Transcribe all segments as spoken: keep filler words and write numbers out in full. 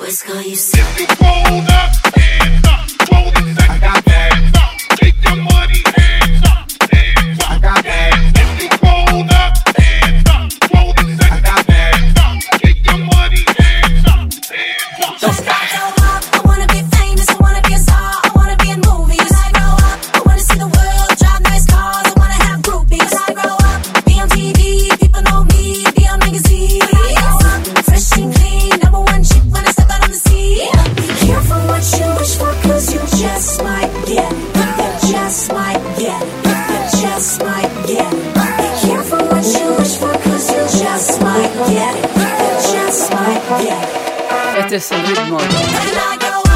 Boys call you sick. If you rolled up, hands up, roll the section, I got hands up, take your money, hands up, hands up, I got hands. If you rolled up, hands up, roll the section, I got hands up, take your money, hands up, hands up. Don't stop. I wanna be famous, I wanna be a star, I wanna be in movies. When I grow up, I wanna see the world, drive nice cars, I wanna have groupies. When I grow up, be on T V, people know me, be on magazine. When I grow up, fresh and clean, number one chick when I step out on the scene. Be careful what you wish for, cause you just might get it. You just might get it. You just might get it. Be careful what you wish for, cause you just might get it. You just might get it. Este es el ritmo. When I grow up,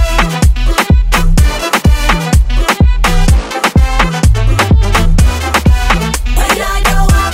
when I grow up,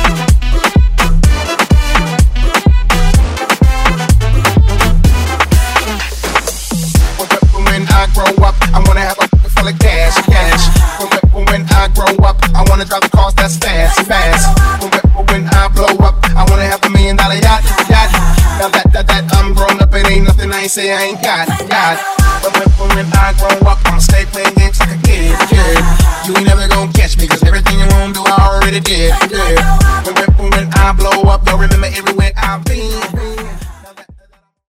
When I grow up, I wanna have a pocket full of cash, cash. When, when I grow up, I wanna drive a car that's fast, fast. When, when I blow up, I wanna have a million dollar yacht, yacht. Now that, that, that I'm grown up, it ain't nothing I ain't say I ain't got, got. But when, when I grow up, I'ma stay playing games like a kid, kid. You ain't never gonna catch me, cause everything you wanna do, I already did.